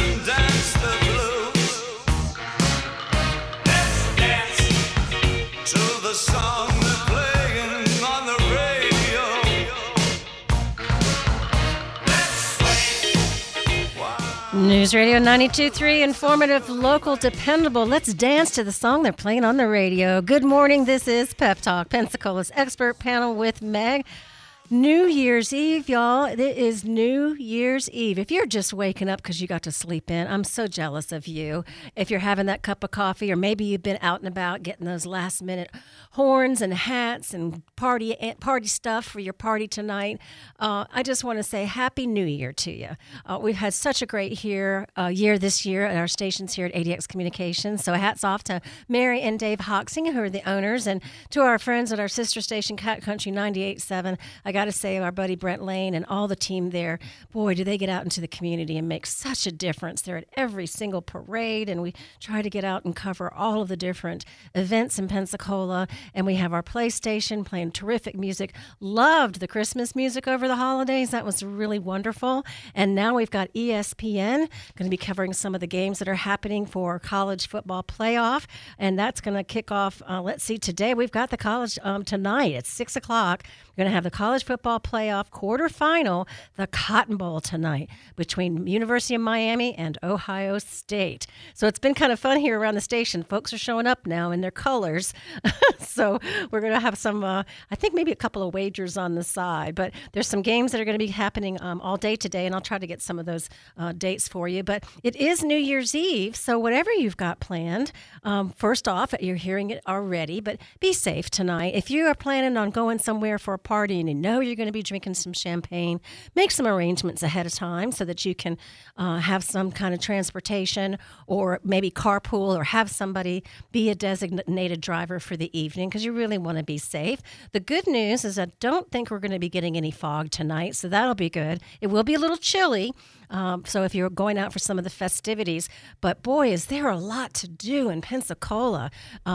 and dance the blues. Let's dance to the song they're playing on the radio. Let's sway. News Radio 92.3, informative, local, dependable. Let's dance to the song they're playing on the radio. Good morning. This is Pep Talk, Pensacola's expert panel with Meg. New Year's Eve, y'all. It is New Year's Eve. If you're just waking up because you got to sleep in, I'm so jealous of you. If you're having that cup of coffee, or maybe you've been out and about getting those last-minute horns and hats and party stuff for your party tonight, I just want to say Happy New Year to you. We've had such a great year this year at our stations here at ADX Communications. So hats off to Mary and Dave Hoxing, who are the owners, and to our friends at our sister station, Cat Country 98.7. I got to say, our buddy Brent Lane and all the team there, boy, do they get out into the community and make such a difference. They're at every single parade, and we try to get out and cover all of the different events in Pensacola. And we have our PlayStation playing terrific music. Loved the Christmas music over the holidays. That was really wonderful. And now we've got ESPN going to be covering some of the games that are happening for college football playoff. And that's going to kick off, let's see, today we've got the college tonight at 6 o'clock. We're going to have the college football playoff quarterfinal, the Cotton Bowl tonight between University of Miami and Ohio State. So it's been kind of fun here around the station. Folks are showing up now in their colors. So we're going to have some, I think maybe a couple of wagers on the side. But there's some games that are going to be happening all day today, and I'll try to get some of those dates for you. But it is New Year's Eve, so whatever you've got planned, first off, you're hearing it already, but be safe tonight. If you are planning on going somewhere for a party and you know you're going to be drinking some champagne, make some arrangements ahead of time so that you can have some kind of transportation, or maybe carpool, or have somebody be a designated driver for the evening, because you really want to be safe. The good news is I don't think we're going to be getting any fog tonight, so that'll be good. It will be a little chilly, so if you're going out for some of the festivities, but boy, is there a lot to do in Pensacola.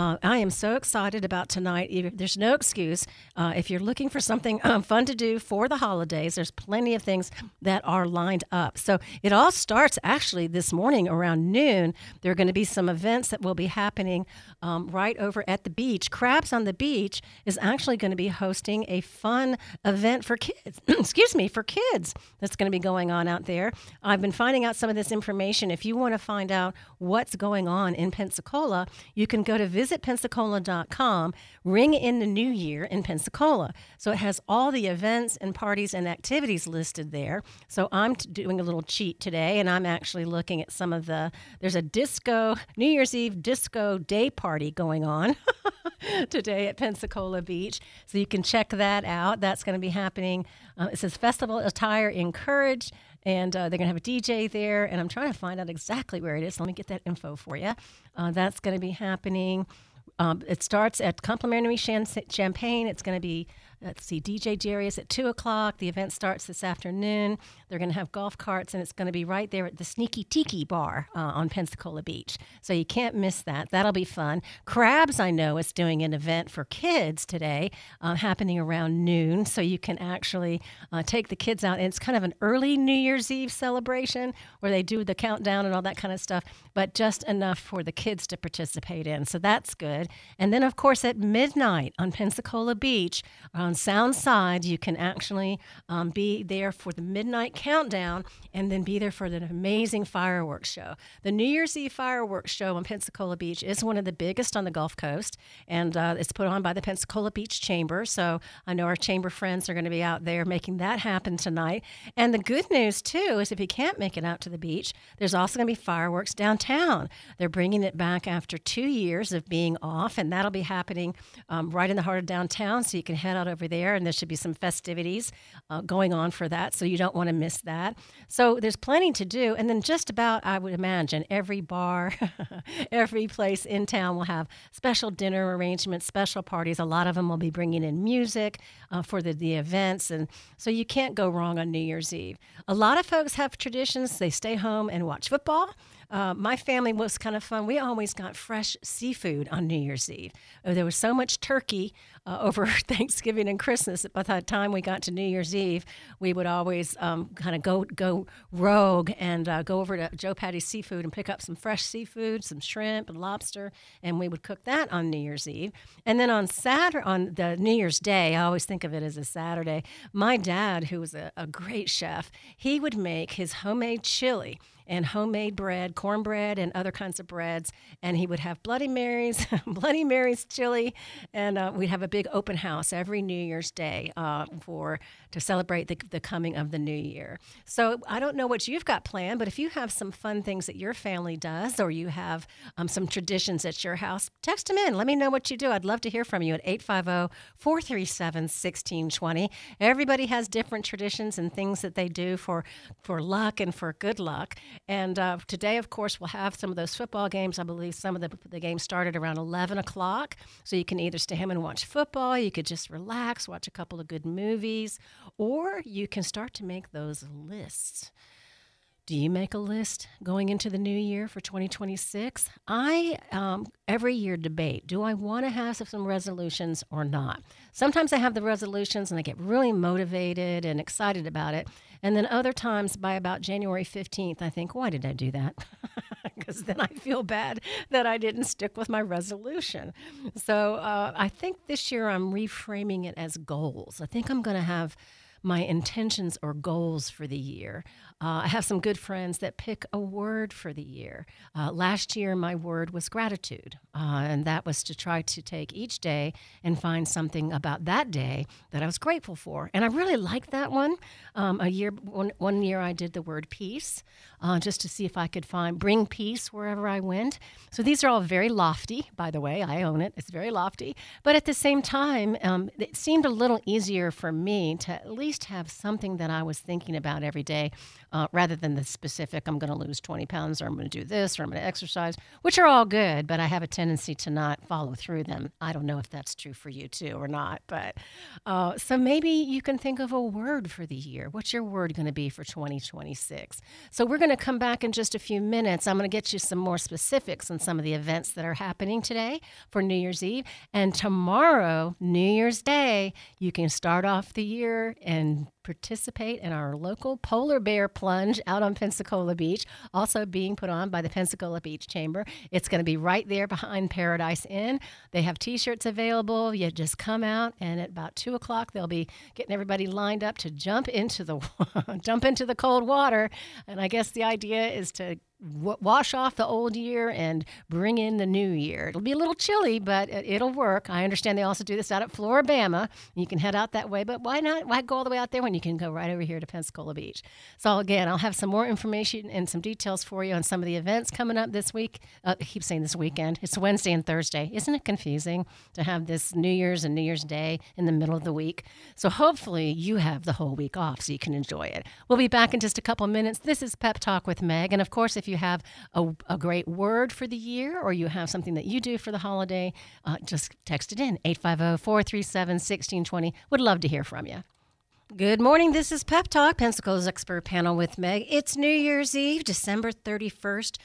I am so excited about tonight. There's no excuse. If you're looking for something fun to do for the holidays, there's plenty of things that are lined up. So it all starts actually this morning around noon. There are going to be some events that will be happening right over at the beach. Crabs on the Beach is actually going to be hosting a fun event for kids. For kids that's going to be going on out there. I've been finding out some of this information. If you want to find out what's going on in Pensacola, you can go to visitpensacola.com, ring in the new year in Pensacola. So it has all the events and parties and activities listed there. So I'm doing a little cheat today, and I'm actually looking at some of there's a New Year's Eve disco day party going on today at Pensacola Beach. So you can check that out. That's going to be happening. It says Festival Attire Encouraged. And they're going to have a DJ there, and I'm trying to find out exactly where it is. Let me get that info for you. That's going to be happening. It starts at complimentary champagne. It's going to be, DJ Jerry's at 2 o'clock. The event starts this afternoon. They're going to have golf carts, and it's going to be right there at the Sneaky Tiki Bar on Pensacola Beach. So you can't miss that. That'll be fun. Crabs, I know, is doing an event for kids today happening around noon. So you can actually take the kids out. And it's kind of an early New Year's Eve celebration where they do the countdown and all that kind of stuff, but just enough for the kids to participate in. So that's good. And then, of course, at midnight on Pensacola Beach, on Sound Side, you can actually be there for the midnight countdown and then be there for an amazing fireworks show. The New Year's Eve fireworks show on Pensacola Beach is one of the biggest on the Gulf Coast, and it's put on by the Pensacola Beach Chamber. So I know our chamber friends are going to be out there making that happen tonight. And the good news, too, is if you can't make it out to the beach, there's also going to be fireworks downtown. They're bringing it back after 2 years of being off, and that'll be happening right in the heart of downtown, so you can head out over there, and there should be some festivities going on for that, so you don't want to miss that. So there's plenty to do, and then just about, I would imagine, every bar, every place in town will have special dinner arrangements, special parties. A lot of them will be bringing in music for the events, and so you can't go wrong on New Year's Eve. A lot of folks have traditions. They stay home and watch football. My family was kind of fun. We always got fresh seafood on New Year's Eve. There was so much turkey over Thanksgiving and Christmas that by the time we got to New Year's Eve, we would always kind of go rogue and go over to Joe Patty's Seafood and pick up some fresh seafood, some shrimp and lobster, and we would cook that on New Year's Eve. And then on the New Year's Day, I always think of it as a Saturday, my dad, who was a great chef, he would make his homemade chili and homemade bread, cornbread, and other kinds of breads. And he would have Bloody Marys, Bloody Marys chili, and we'd have a big open house every New Year's Day to celebrate the coming of the new year. So I don't know what you've got planned, but if you have some fun things that your family does, or you have some traditions at your house, text them in. Let me know what you do. I'd love to hear from you at 850-437-1620. Everybody has different traditions and things that they do for luck and for good luck. And today, of course, we'll have some of those football games. I believe some of the games started around 11 o'clock. So you can either stay home and watch football, you could just relax, watch a couple of good movies, or you can start to make those lists. Do you make a list going into the new year for 2026? I every year debate, do I want to have some resolutions or not? Sometimes I have the resolutions and I get really motivated and excited about it. And then other times by about January 15th, I think, why did I do that? Because then I feel bad that I didn't stick with my resolution. So I think this year I'm reframing it as goals. I think I'm going to have my intentions or goals for the year. I have some good friends that pick a word for the year. Last year, my word was gratitude, and that was to try to take each day and find something about that day that I was grateful for. And I really liked that one. One year I did the word peace, just to see if I could bring peace wherever I went. So these are all very lofty, by the way. I own it. It's very lofty. But at the same time, it seemed a little easier for me to at least have something that I was thinking about every day, rather than the specific, I'm going to lose 20 pounds, or I'm going to do this, or I'm going to exercise, which are all good, but I have a tendency to not follow through them. I don't know if that's true for you too or not, but so maybe you can think of a word for the year. What's your word going to be for 2026? So we're going to come back in just a few minutes. I'm going to get you some more specifics on some of the events that are happening today for New Year's Eve. And tomorrow, New Year's Day, you can start off the year and participate in our local polar bear plunge out on Pensacola Beach, also being put on by the Pensacola Beach Chamber. It's going to be right there behind Paradise Inn. They have T-shirts available. You just come out, and at about 2 o'clock, they'll be getting everybody lined up to jump into the cold water. And I guess the idea is to wash off the old year and bring in the new year. It'll be a little chilly, but it'll work. I understand they also do this out at Floribama. You can head out that way, but why not? Why go all the way out there when you can go right over here to Pensacola Beach? So again, I'll have some more information and some details for you on some of the events coming up this week. I keep saying this weekend. It's Wednesday and Thursday. Isn't it confusing to have this New Year's and New Year's Day in the middle of the week? So hopefully you have the whole week off so you can enjoy it. We'll be back in just a couple minutes. This is Pep Talk with Meg. And of course, if you have a great word for the year, or you have something that you do for the holiday, just text it in, 850-437-1620. Would love to hear from you. Good morning. This is Pep Talk, Pensacola's expert panel with Meg. It's New Year's Eve, December 31st,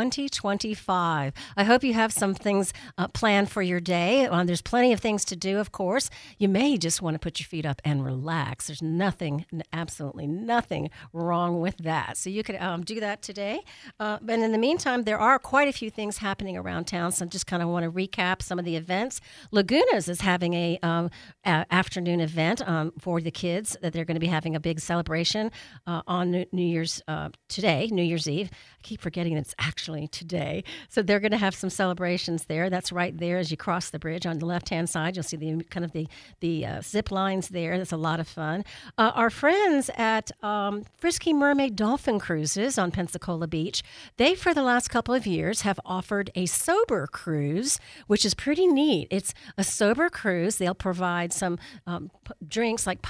2025. I hope you have some things planned for your day. There's plenty of things to do, of course. You may just want to put your feet up and relax. There's nothing, absolutely nothing wrong with that. So you could do that today. But in the meantime, there are quite a few things happening around town. So I just kind of want to recap some of the events. Lagunas is having a afternoon event for the kids, that they're going to be having a big celebration on New Year's today, New Year's Eve. I keep forgetting it's actually today. So they're going to have some celebrations there. That's right there as you cross the bridge on the left-hand side. You'll see the zip lines there. That's a lot of fun. Our friends at Frisky Mermaid Dolphin Cruises on Pensacola Beach, they, for the last couple of years, have offered a sober cruise, which is pretty neat. It's a sober cruise. They'll provide some drinks like punch and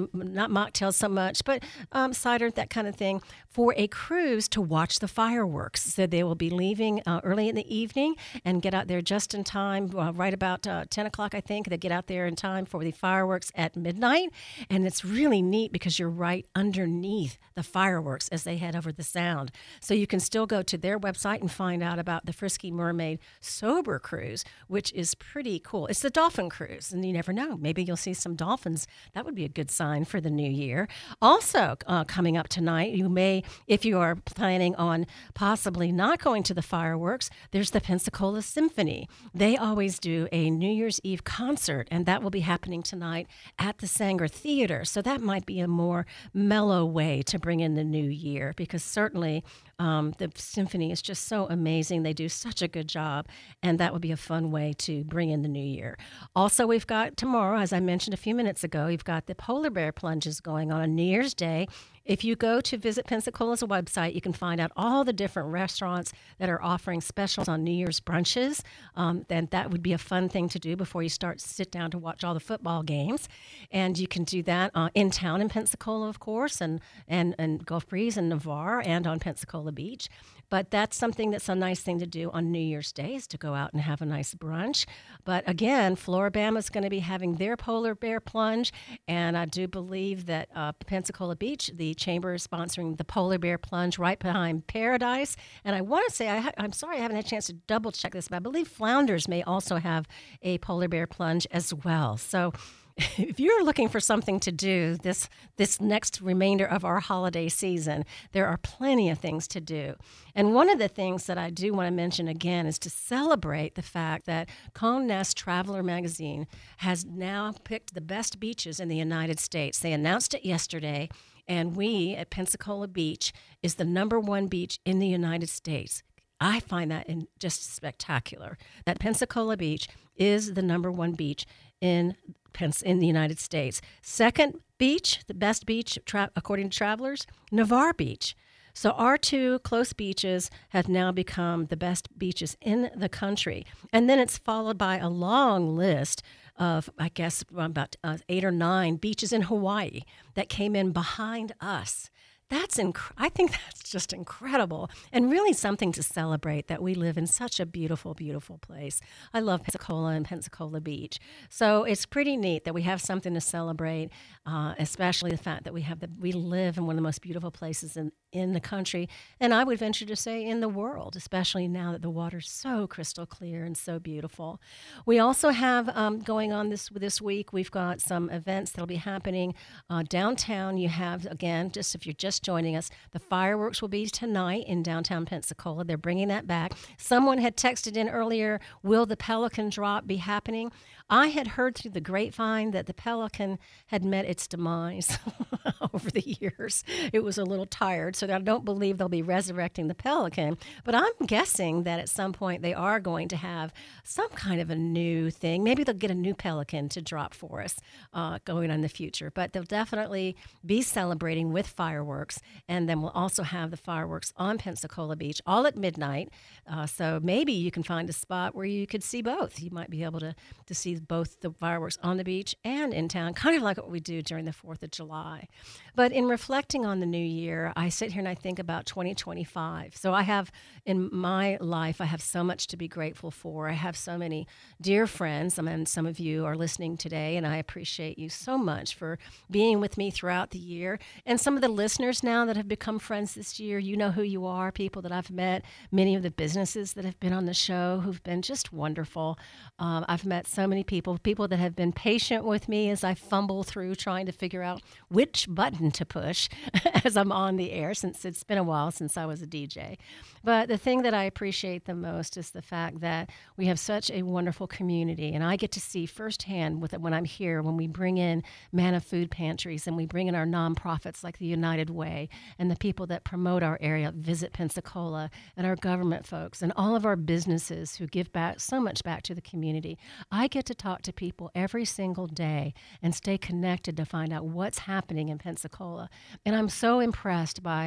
not mocktails so much, but cider, that kind of thing, for a cruise to watch the fireworks. So they will be leaving early in the evening and get out there just in time, right about 10 o'clock, I think. They get out there in time for the fireworks at midnight. And it's really neat because you're right underneath the fireworks as they head over the Sound. So you can still go to their website and find out about the Frisky Mermaid Sober Cruise, which is pretty cool. It's the dolphin cruise, and you never know. Maybe you'll see some dolphins. That would be a good sign for the new year. Also, coming up tonight, you may, if you are planning on possibly not going to the fireworks, there's the Pensacola Symphony. They always do a New Year's Eve concert, and that will be happening tonight at the Sanger Theater. So that might be a more mellow way to bring in the new year, because certainly the symphony is just so amazing. They do such a good job, and that would be a fun way to bring in the new year. Also, we've got tomorrow, as I mentioned a few minutes ago, you've got the polar bear plunges going on New Year's Day. If you go to Visit Pensacola's website, you can find out all the different restaurants that are offering specials on New Year's brunches. Then that would be a fun thing to do before you sit down to watch all the football games. And you can do that in town in Pensacola, of course, and Gulf Breeze and Navarre and on Pensacola Beach. But that's something that's a nice thing to do on New Year's Day, is to go out and have a nice brunch. But again, Floribama is going to be having their polar bear plunge, and I do believe that Pensacola Beach, the chamber, is sponsoring the polar bear plunge right behind Paradise. And I want to say, I'm sorry I haven't had a chance to double check this, but I believe Flounders may also have a polar bear plunge as well. So if you're looking for something to do this next remainder of our holiday season, there are plenty of things to do. And one of the things that I do want to mention again is to celebrate the fact that Condé Nast Traveler magazine has now picked the best beaches in the United States. They announced it yesterday, and we at Pensacola Beach is the #1 beach in the United States. I find that just spectacular, that Pensacola Beach is the #1 beach in the United States. Second beach, the best beach, according to travelers, Navarre Beach. So our two close beaches have now become the best beaches in the country. And then it's followed by a long list of, I guess, about 8 or 9 beaches in Hawaii that came in behind us. I think that's just incredible, and really something to celebrate, that we live in such a beautiful, beautiful place. I love Pensacola and Pensacola Beach. So it's pretty neat that we have something to celebrate, especially the fact that we live in one of the most beautiful places in the country, and I would venture to say in the world, especially now that the water's so crystal clear and so beautiful. We also have going on this week, we've got some events that'll be happening downtown. You have, again, if you're just joining us, the fireworks will be tonight in downtown Pensacola. They're bringing that back. Someone had texted in earlier, will the Pelican drop be happening? I had heard through the grapevine that the Pelican had met its demise over the years. It was a little tired, so I don't believe they'll be resurrecting the Pelican. But I'm guessing that at some point they are going to have some kind of a new thing. Maybe they'll get a new Pelican to drop for us going on in the future. But they'll definitely be celebrating with fireworks. And then we'll also have the fireworks on Pensacola Beach, all at midnight. So maybe you can find a spot where you could see both. You might be able to see both the fireworks on the beach and in town, kind of like what we do during the 4th of July. But in reflecting on the new year, I sit here and I think about 2025. So I have, in my life, I have so much to be grateful for. I have so many dear friends, and some of you are listening today, and I appreciate you so much for being with me throughout the year. And some of the listeners now that have become friends this year, you know who you are, people that I've met, many of the businesses that have been on the show who've been just wonderful. I've met so many people that have been patient with me as I fumble through trying to figure out which button to push as I'm on the air, since it's been a while since I was a DJ. But the thing that I appreciate the most is the fact that we have such a wonderful community, and I get to see firsthand when I'm here, when we bring in Manna Food Pantries and we bring in our nonprofits like the United Way and the people that promote our area, Visit Pensacola, and our government folks and all of our businesses who give back so much back to the community. I get to talk to people every single day and stay connected to find out what's happening in Pensacola. And I'm so impressed by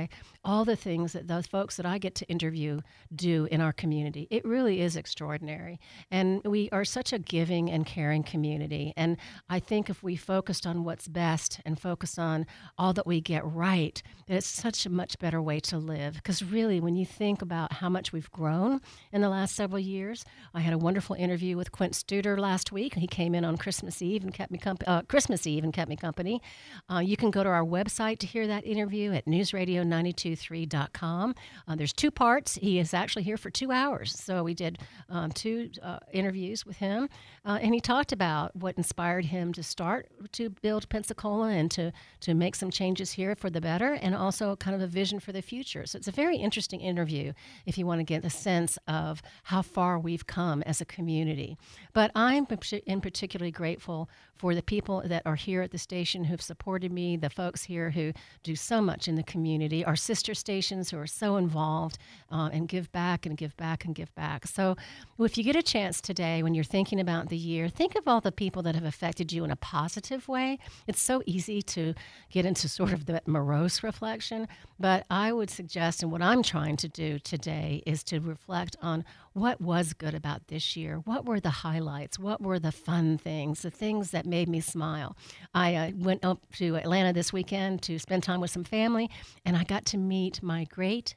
by all the things that those folks that I get to interview do in our community. It really is extraordinary. And we are such a giving and caring community. And I think if we focused on what's best and focused on all that we get right, that it's such a much better way to live. Because really, when you think about how much we've grown in the last several years, I had a wonderful interview with Quint Studer last week. He came in on Christmas Eve and kept me company. You can go to our website to hear that interview at newsradio923.com. There's two parts. He is actually here for 2 hours. So we did two interviews with him. And he talked about what inspired him to start to build Pensacola and to make some changes here for the better, and also kind of a vision for the future. So it's a very interesting interview if you want to get a sense of how far we've come as a community. But I'm in particularly grateful for the people that are here at the station who've supported me, the folks here who do so much in the community, our sister stations who are so involved and give back and give back and give back. So if you get a chance today when you're thinking about the year, think of all the people that have affected you in a positive way. It's so easy to get into sort of that morose reflection, but I would suggest, and what I'm trying to do today, is to reflect on what was good about this year. What were the highlights? What were the fun things, the things that made me smile? I went up to Atlanta this weekend to spend time with some family, and I got to meet my great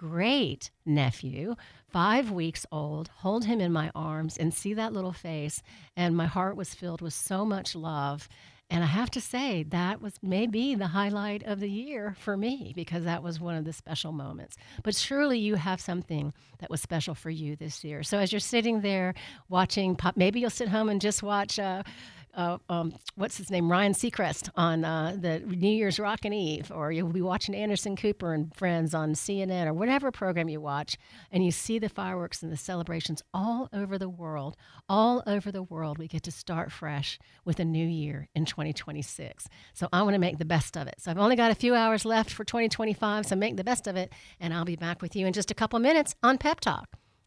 nephew, 5 weeks old, hold him in my arms and see that little face. And my heart was filled with so much love. And I have to say, that was maybe the highlight of the year for me, because that was one of the special moments. But surely you have something that was special for you this year. So as you're sitting there watching, maybe you'll sit home and just watch what's his name, Ryan Seacrest on the New Year's Rockin' Eve, or you'll be watching Anderson Cooper and Friends on CNN or whatever program you watch, and you see the fireworks and the celebrations all over the world. All over the world, we get to start fresh with a new year in 2026. So I want to make the best of it. So I've only got a few hours left for 2025, so make the best of it, and I'll be back with you in just a couple minutes on Pep Talk.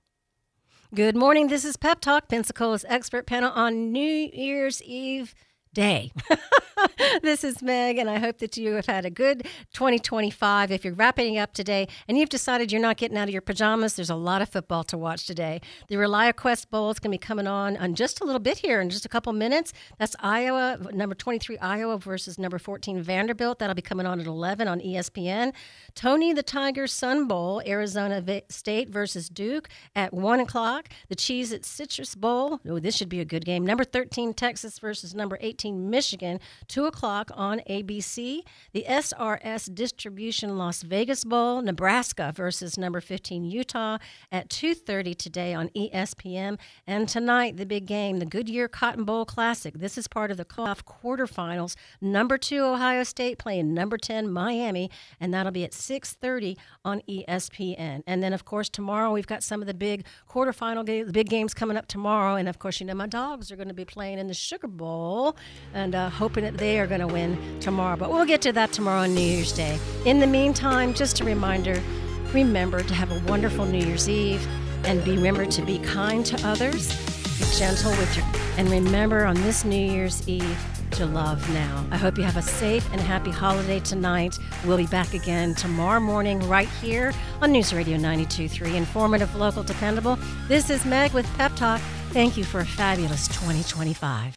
Good morning. This is Pep Talk, Pensacola's expert panel on New Year's Eve day. This is Meg, and I hope that you have had a good 2025. If you're wrapping up today and you've decided you're not getting out of your pajamas, there's a lot of football to watch today. The ReliaQuest Bowl is going to be coming on just a little bit here in just a couple minutes. That's Iowa, number 23 Iowa versus number 14 Vanderbilt. That'll be coming on at 11 on ESPN. Tony the Tiger Sun Bowl, Arizona State versus Duke at 1 o'clock. The Cheez-It Citrus Bowl. Oh, this should be a good game. Number 13 Texas versus number 18 Michigan, 2 o'clock on ABC. The SRS Distribution Las Vegas Bowl, Nebraska versus number 15 Utah at 2:30 today on ESPN. And tonight, the big game, the Goodyear Cotton Bowl Classic. This is part of the playoff quarterfinals. Number 2 Ohio State playing number 10 Miami, and that'll be at 6:30 on ESPN. And then, of course, tomorrow we've got some of the big quarterfinal games, the big games coming up tomorrow. And, of course, you know my dogs are going to be playing in the Sugar Bowl, and hoping that they are going to win tomorrow. But we'll get to that tomorrow on New Year's Day. In the meantime, just a reminder, remember to have a wonderful New Year's Eve, and remember to be kind to others, be gentle with your, and remember on this New Year's Eve to love now. I hope you have a safe and happy holiday tonight. We'll be back again tomorrow morning right here on News Radio 92.3, informative, local, dependable. This is Meg with Pep Talk. Thank you for a fabulous 2025.